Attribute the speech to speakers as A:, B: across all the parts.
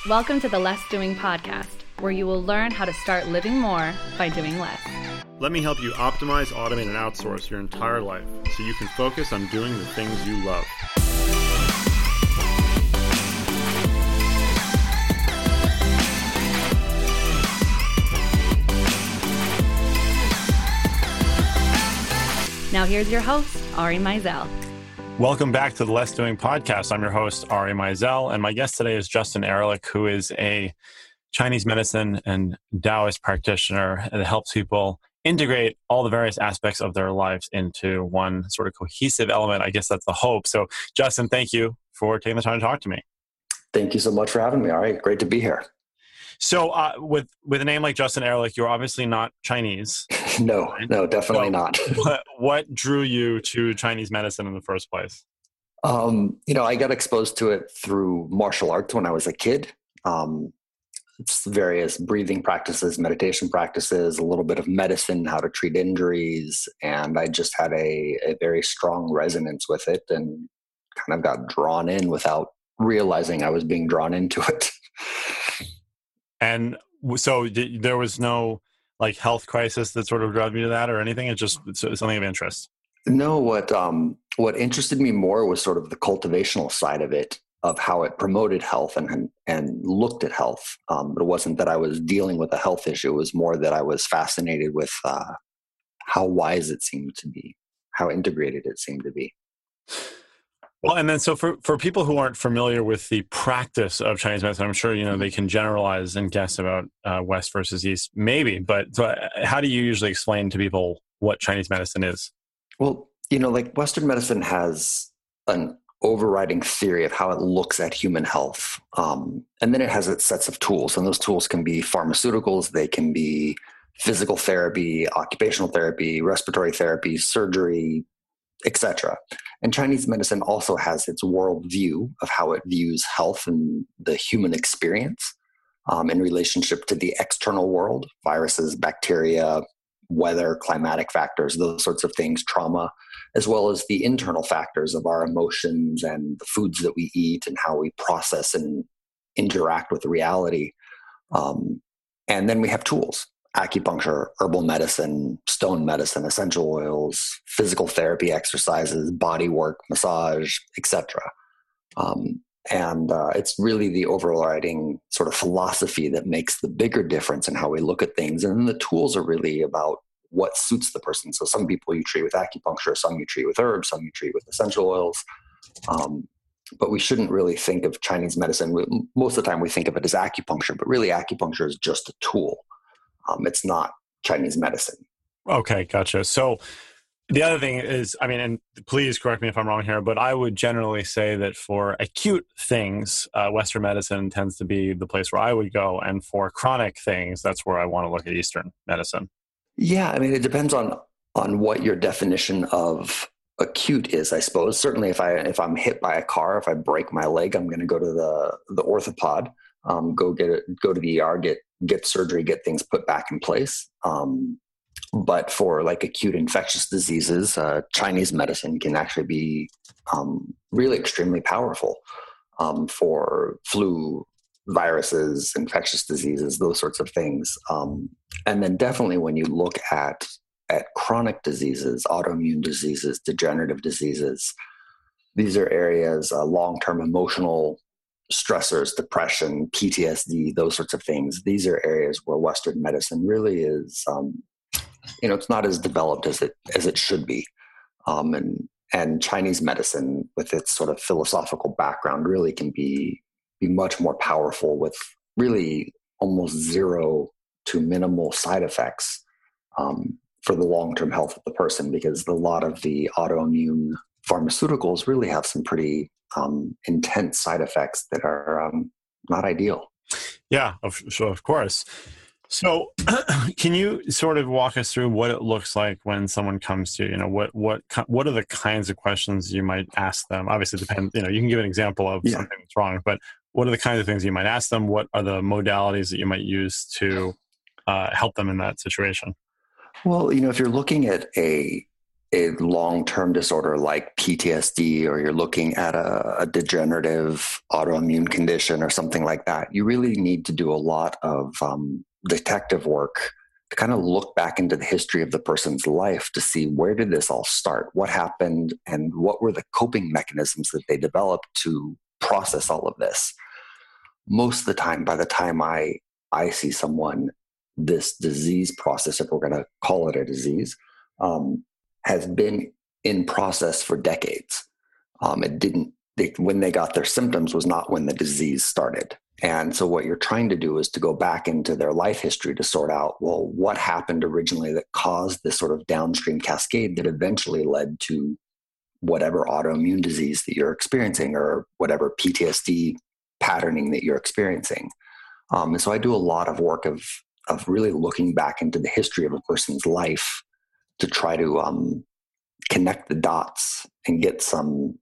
A: Welcome to the Less Doing podcast, where you will learn how to start living more by doing less.
B: Let me help you optimize, automate, and outsource your entire life so you can focus on doing the things you love.
A: Now here's your host, Ari Meisel.
B: Welcome back to the Less Doing podcast. I'm your host, Ari Meisel, and my guest today is Justin Ehrlich, who is a Chinese medicine and Taoist practitioner that helps people integrate all the various aspects of their lives into one sort of cohesive element. I guess that's the hope. So, Justin, thank you for taking the time to talk to me.
C: Thank you so much for having me. All right, great to be here.
B: So, with a name like Justin Ehrlich, you're obviously not Chinese.
C: No, definitely not.
B: What drew you to Chinese medicine in the first place?
C: I got exposed to it through martial arts when I was a kid. It's various breathing practices, meditation practices, a little bit of medicine, how to treat injuries. And I just had a very strong resonance with it and kind of got drawn in without realizing I was being drawn into it.
B: And so there was no health crisis that sort of drove you to that or anything? It's just something of interest.
C: No, what interested me more was sort of the cultivational side of it, of how it promoted health and looked at health. But it wasn't that I was dealing with a health issue. It was more that I was fascinated with how wise it seemed to be, how integrated it seemed to be.
B: Well, and then so for people who aren't familiar with the practice of Chinese medicine, I'm sure, they can generalize and guess about West versus East, maybe. But so how do you usually explain to people what Chinese medicine is?
C: Well, Western medicine has an overriding theory of how it looks at human health. And then it has its sets of tools. And those tools can be pharmaceuticals, they can be physical therapy, occupational therapy, respiratory therapy, surgery, etc. And Chinese medicine also has its worldview of how it views health and the human experience in relationship to the external world, viruses, bacteria, weather, climatic factors, those sorts of things, trauma, as well as the internal factors of our emotions and the foods that we eat and how we process and interact with reality. And then we have tools. Acupuncture, herbal medicine, stone medicine, essential oils, physical therapy exercises, body work, massage, etc. And it's really the overriding sort of philosophy that makes the bigger difference in how we look at things. And then the tools are really about what suits the person. So some people you treat with acupuncture, some you treat with herbs, some you treat with essential oils. But we shouldn't really think of Chinese medicine. Most of the time we think of it as acupuncture, but really acupuncture is just a tool. It's not Chinese medicine.
B: Okay, gotcha. So the other thing is, and please correct me if I'm wrong here, but I would generally say that for acute things, Western medicine tends to be the place where I would go. And for chronic things, that's where I want to look at Eastern medicine. Yeah,
C: it depends on what your definition of acute is, I suppose. Certainly if I'm hit by a car, if I break my leg, I'm going to go to the orthopod, go to the ER, get surgery, get things put back in place. But for acute infectious diseases, Chinese medicine can actually be really extremely powerful for flu, viruses, infectious diseases, those sorts of things. And then definitely when you look at chronic diseases, autoimmune diseases, degenerative diseases, these are areas, long-term emotional stressors, depression, PTSD, those sorts of things. These are areas where Western medicine really is, it's not as developed as it should be. And Chinese medicine, with its sort of philosophical background, really can be much more powerful with really almost zero to minimal side effects for the long-term health of the person, because a lot of the autoimmune pharmaceuticals really have some pretty intense side effects that are not ideal.
B: Yeah, of course. So can you sort of walk us through what it looks like when someone comes to you? What are the kinds of questions you might ask them? Obviously, it depends. You can give an example of something that's wrong, but what are the kinds of things you might ask them? What are the modalities that you might use to help them in that situation?
C: Well, if you're looking at a a long-term disorder like PTSD, or you're looking at a degenerative autoimmune condition or something like that, you really need to do a lot of detective work to kind of look back into the history of the person's life to see where did this all start, what happened, and what were the coping mechanisms that they developed to process all of this. Most of the time, by the time I see someone, this disease process, if we're going to call it a disease, has been in process for decades. When they got their symptoms was not when the disease started. And so what you're trying to do is to go back into their life history to sort out, well, what happened originally that caused this sort of downstream cascade that eventually led to whatever autoimmune disease that you're experiencing or whatever PTSD patterning that you're experiencing. And so I do a lot of work of really looking back into the history of a person's life to try to connect the dots and get some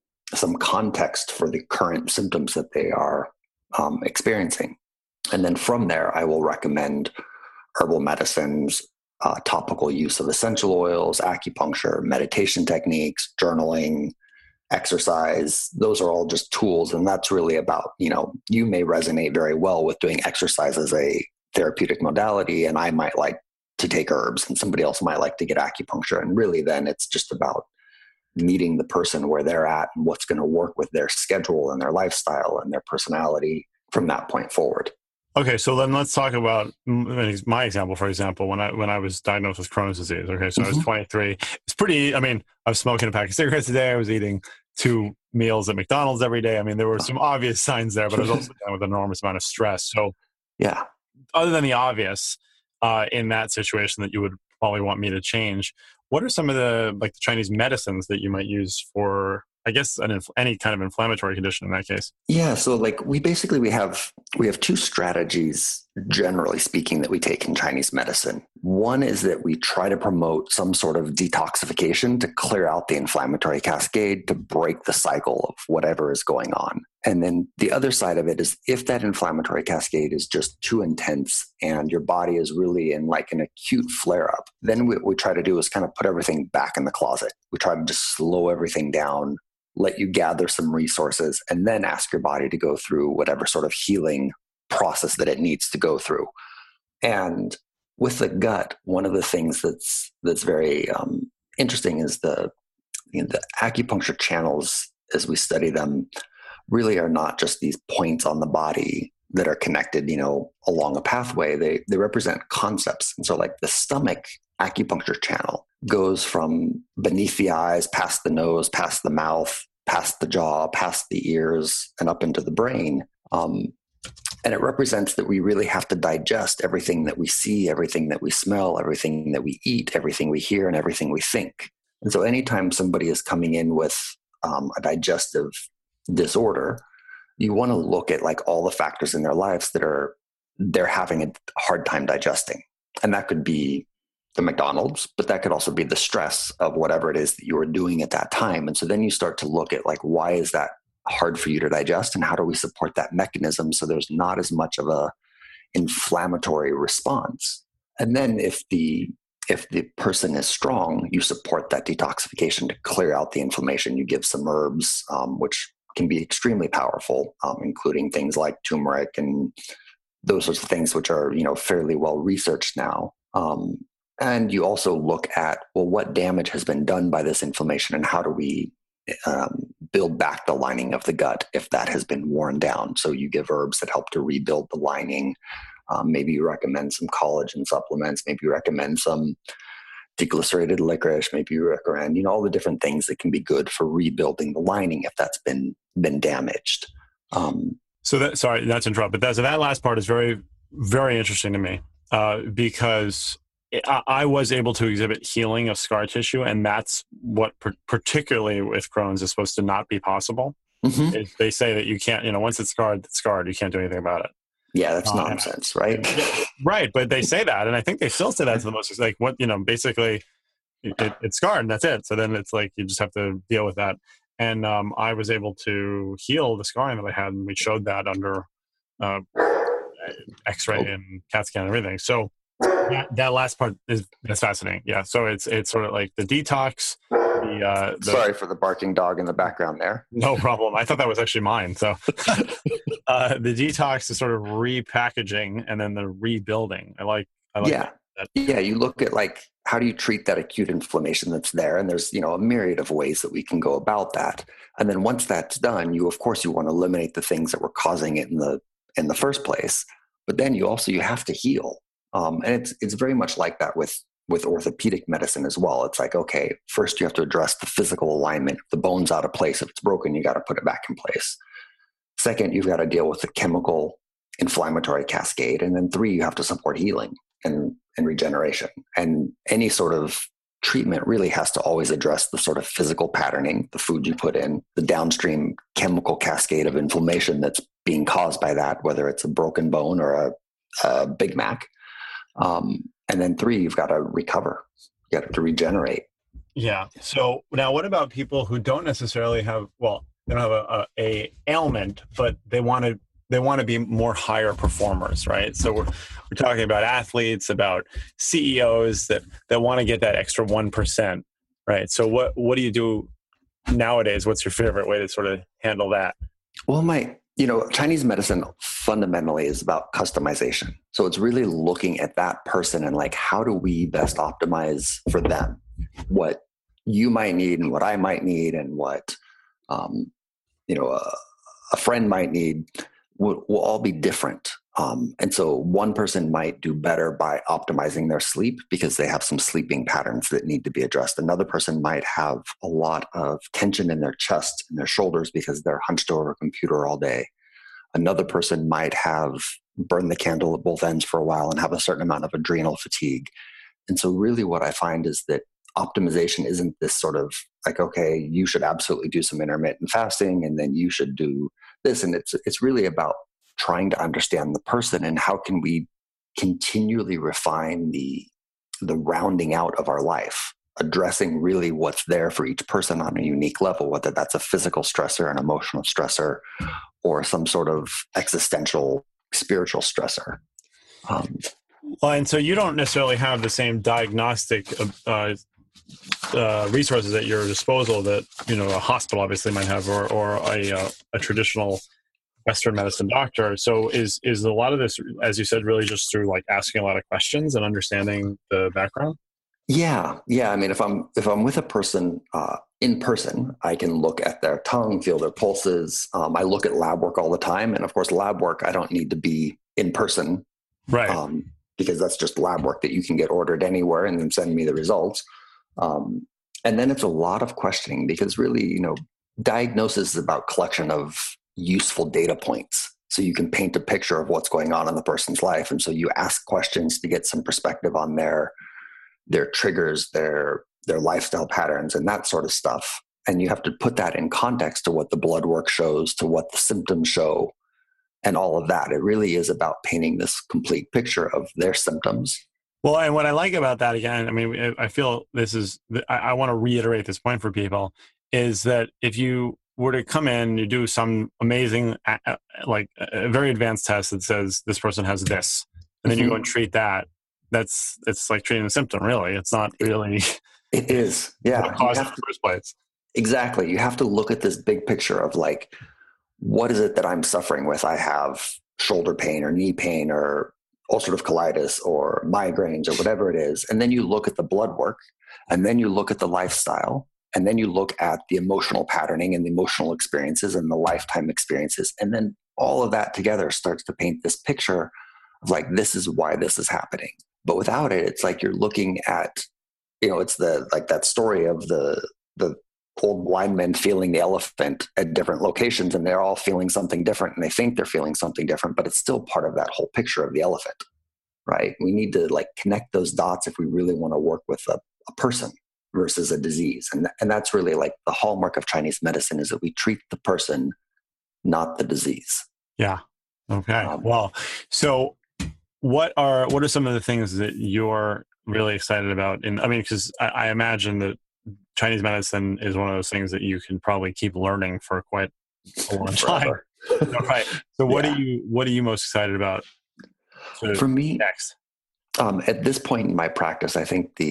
C: context for the current symptoms that they are experiencing. And then from there, I will recommend herbal medicines, topical use of essential oils, acupuncture, meditation techniques, journaling, exercise. Those are all just tools. And that's really about, you may resonate very well with doing exercise as a therapeutic modality, and I might like to take herbs, and somebody else might like to get acupuncture. And really then it's just about meeting the person where they're at and what's going to work with their schedule and their lifestyle and their personality from that point forward.
B: Okay, so then let's talk about my example. For example, when I was diagnosed with Crohn's disease. Okay, so I was 23. It's pretty. I was smoking a pack of cigarettes a day. I was eating 2 meals at McDonald's every day. There were some obvious signs there, but I was also dealing with an enormous amount of stress. So, yeah. Other than the obvious, in that situation that you would probably want me to change, what are some of the Chinese medicines that you might use for, I guess, any kind of inflammatory condition in that case? Yeah, so
C: we have 2 strategies, generally speaking, that we take in Chinese medicine. One is that we try to promote some sort of detoxification to clear out the inflammatory cascade, to break the cycle of whatever is going on. And then the other side of it is if that inflammatory cascade is just too intense and your body is really in an acute flare-up, then what we try to do is kind of put everything back in the closet. We try to just slow everything down, let you gather some resources, and then ask your body to go through whatever sort of healing process that it needs to go through. And with the gut, one of the things that's very interesting is the acupuncture channels, as we study them, really are not just these points on the body that are connected, along a pathway. They represent concepts. And so the stomach acupuncture channel goes from beneath the eyes, past the nose, past the mouth, past the jaw, past the ears, and up into the brain. And it represents that we really have to digest everything that we see, everything that we smell, everything that we eat, everything we hear, and everything we think. And so anytime somebody is coming in with a digestive disorder, you want to look at all the factors in their lives that they're having a hard time digesting. And that could be the McDonald's, but that could also be the stress of whatever it is that you were doing at that time. And so then you start to look at why is that hard for you to digest, and how do we support that mechanism so there's not as much of a inflammatory response. And then if the person is strong, you support that detoxification to clear out the inflammation. You give some herbs, which can be extremely powerful, including things like turmeric and those sorts of things, which are fairly well researched now. And you also look at, what damage has been done by this inflammation, and how do we build back the lining of the gut if that has been worn down. So you give herbs that help to rebuild the lining. Maybe you recommend some collagen supplements. Maybe you recommend some deglycerated licorice. Maybe you recommend, all the different things that can be good for rebuilding the lining if that's been damaged.
B: Sorry, not to interrupt, but that last part is very, very interesting to me because I was able to exhibit healing of scar tissue, and that's what, particularly with Crohn's, is supposed to not be possible. Mm-hmm. They say that you can't, once it's scarred, it's scarred. You can't do anything about it.
C: Yeah, that's nonsense, right?
B: Right, but they say that, and I think they still say that to the most. It's basically, it's scarred, and that's it. So then it's you just have to deal with that. And I was able to heal the scarring that I had, and we showed that under X-ray and CAT scan and everything. So that last part that's fascinating. Yeah. So it's sort of the detox,
C: Sorry for the barking dog in the background there.
B: No problem. I thought that was actually mine. So the detox is sort of repackaging and then the rebuilding. I like
C: yeah.
B: that.
C: Yeah. You look at like, how do you treat that acute inflammation that's there? And there's, a myriad of ways that we can go about that. And then once that's done, you want to eliminate the things that were causing it in the first place. But then you have to heal. And it's very much like that with orthopedic medicine as well. It's like, okay, first you have to address the physical alignment. If the bone's out of place, if it's broken, you got to put it back in place. Second, you've got to deal with the chemical inflammatory cascade. And then 3, you have to support healing and regeneration. And any sort of treatment really has to always address the sort of physical patterning, the food you put in, the downstream chemical cascade of inflammation that's being caused by that, whether it's a broken bone or a Big Mac. And then 3, you've got to recover. You got to regenerate.
B: Yeah. So now what about people who don't necessarily have, they don't have a ailment, but they want to be more higher performers, right? So we're talking about athletes, about CEOs that want to get that extra 1%, right? So what do you do nowadays? What's your favorite way to sort of handle that?
C: Well, Chinese medicine fundamentally is about customization. So it's really looking at that person and like, how do we best optimize for them? What you might need and what I might need and what, a friend might need will all be different. And so one person might do better by optimizing their sleep because they have some sleeping patterns that need to be addressed. Another person might have a lot of tension in their chest and their shoulders because they're hunched over a computer all day. Another person might have burned the candle at both ends for a while and have a certain amount of adrenal fatigue. And so really what I find is that optimization isn't this sort of like, okay, you should absolutely do some intermittent fasting and then you should do this. And it's really about trying to understand the person and how can we continually refine the rounding out of our life, addressing really what's there for each person on a unique level, whether that's a physical stressor, an emotional stressor, or some sort of existential spiritual stressor.
B: And so you don't necessarily have the same diagnostic resources at your disposal that a hospital obviously might have, or a traditional Western medicine doctor. So is a lot of this, as you said, really just through like asking a lot of questions and understanding the background?
C: Yeah. I mean, if I'm with a person in person, I can look at their tongue, feel their pulses. I look at lab work all the time, and of course, lab work I don't need to be in person,
B: right?
C: Because that's just lab work that you can get ordered anywhere and then send me the results. And then it's a lot of questioning because really, diagnosis is about collection of useful data points. So you can paint a picture of what's going on in the person's life. And so you ask questions to get some perspective on their triggers, their lifestyle patterns and that sort of stuff. And you have to put that in context to what the blood work shows, to what the symptoms show, and all of that. It really is about painting this complete picture of their symptoms.
B: Well, and what I like about that, again, I mean, I feel I want to reiterate this point for people, is that if you were to come in, you do some amazing, like a very advanced test that says this person has this, and then you go and treat that. It's like treating a symptom, really. It's not really.
C: It is, yeah.
B: What caused it in the first place.
C: Exactly. You have to look at this big picture of like, what is it that I'm suffering with? I have shoulder pain or knee pain or ulcerative colitis or migraines or whatever it is, and then you look at the blood work, and then you look at the lifestyle. And then you look at the emotional patterning and the emotional experiences and the lifetime experiences. And then all of that together starts to paint this picture of like, this is why this is happening. But without it, it's like you're looking at, it's that story of the old blind men feeling the elephant at different locations, and they're all feeling something different and they think they're feeling something different, but it's still part of that whole picture of the elephant, right? We need to like connect those dots if we really want to work with a person versus a disease. And that's really like the hallmark of Chinese medicine, is that we treat the person, not the disease.
B: Yeah. Okay. Well, so what are some of the things that you're really excited about? Because I imagine that Chinese medicine is one of those things that you can probably keep learning for quite a long time. Right. So what are you most excited about
C: for me
B: next?
C: At this point in my practice, I think the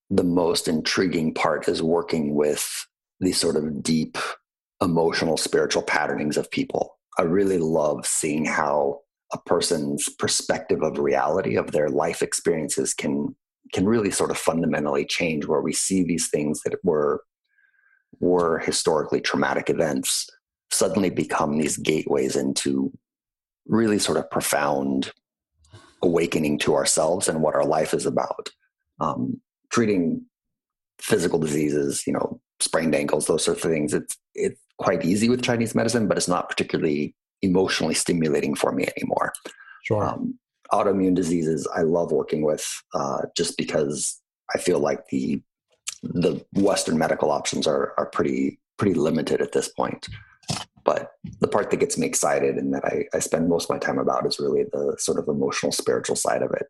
C: the most intriguing part is working with these sort of deep emotional, spiritual patternings of people. I really love seeing how a person's perspective of reality, of their life experiences can really sort of fundamentally change, where we see these things that were historically traumatic events suddenly become these gateways into really sort of profound awakening to ourselves and what our life is about. Treating physical diseases, sprained ankles, those sorts of things, it's quite easy with Chinese medicine, but it's not particularly emotionally stimulating for me anymore.
B: Sure.
C: Autoimmune diseases, I love working with, just because I feel like the Western medical options are pretty limited at this point. But the part that gets me excited and that I spend most of my time about is really the sort of emotional, spiritual side of it.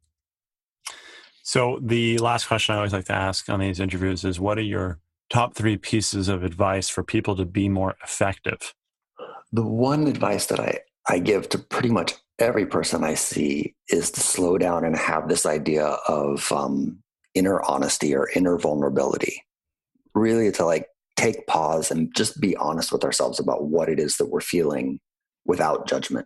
B: So the last question I always like to ask on these interviews is, what are your top 3 pieces of advice for people to be more effective?
C: The one advice that I give to pretty much every person I see is to slow down and have this idea of inner honesty or inner vulnerability. Really to take pause and just be honest with ourselves about what it is that we're feeling without judgment.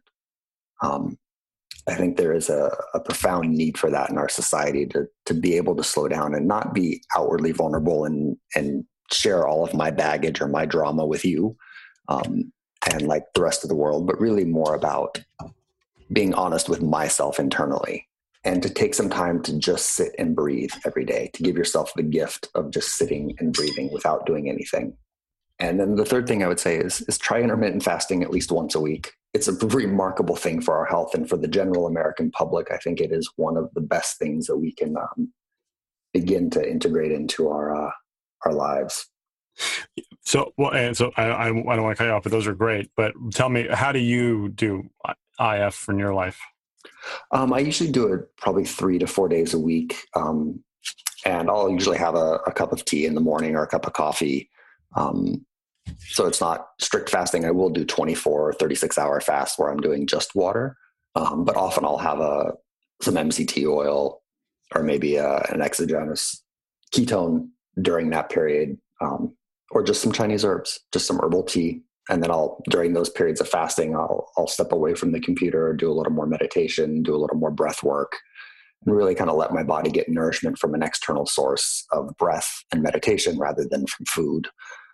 C: I think there is a profound need for that in our society to be able to slow down and not be outwardly vulnerable and share all of my baggage or my drama with you and like the rest of the world, but really more about being honest with myself internally, and to take some time to just sit and breathe every day, to give yourself the gift of just sitting and breathing without doing anything. And then the third thing I would say is try intermittent fasting at least once a week. It's a remarkable thing for our health, and for the general American public, I think it is one of the best things that we can begin to integrate into our lives.
B: So, I don't want to cut you off, but those are great. But tell me, how do you do IF in your life?
C: I usually do it probably 3 to 4 days a week. And I'll usually have a cup of tea in the morning or a cup of coffee. So it's not strict fasting. I will do 24 or 36 hour fast where I'm doing just water. But often I'll have some MCT oil or maybe an exogenous ketone during that period, or just some Chinese herbs, just some herbal tea. And then during those periods of fasting, I'll step away from the computer, do a little more meditation, do a little more breath work, and really kind of let my body get nourishment from an external source of breath and meditation rather than from food.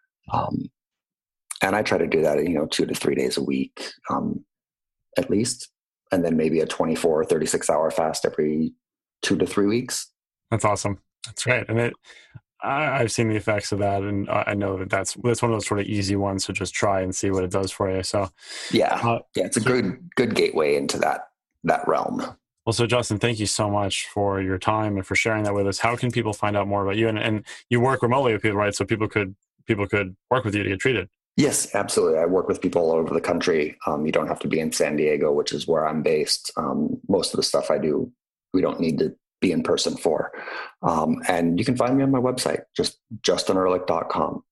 C: And I try to do that, 2 to 3 days a week, at least. And then maybe a 24 or 36 hour fast every 2 to 3 weeks.
B: That's awesome. That's great. And I've seen the effects of that, and I know that's one of those sort of easy ones to just try and see what it does for you. So
C: yeah, it's a good gateway into that realm.
B: Well, so Justin, thank you so much for your time and for sharing that with us. How can people find out more about you? And you work remotely with people, right? So people could work with you to get treated.
C: Yes, absolutely. I work with people all over the country. You don't have to be in San Diego, which is where I'm based. Most of the stuff I do, we don't need to be in person for. And you can find me on my website, just justinehrlich.com,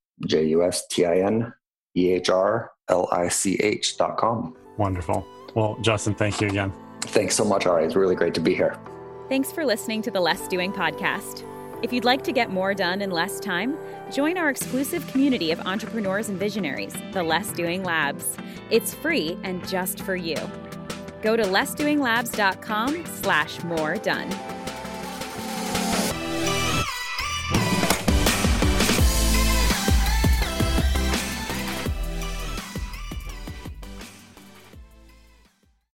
C: JUSTINEHRLICH.com.
B: Wonderful. Well, Justin, thank you again.
C: Thanks so much, Ari. It's really great to be here.
A: Thanks for listening to the Less Doing podcast. If you'd like to get more done in less time, join our exclusive community of entrepreneurs and visionaries, the Less Doing Labs. It's free and just for you. Go to lessdoinglabs.com/more done.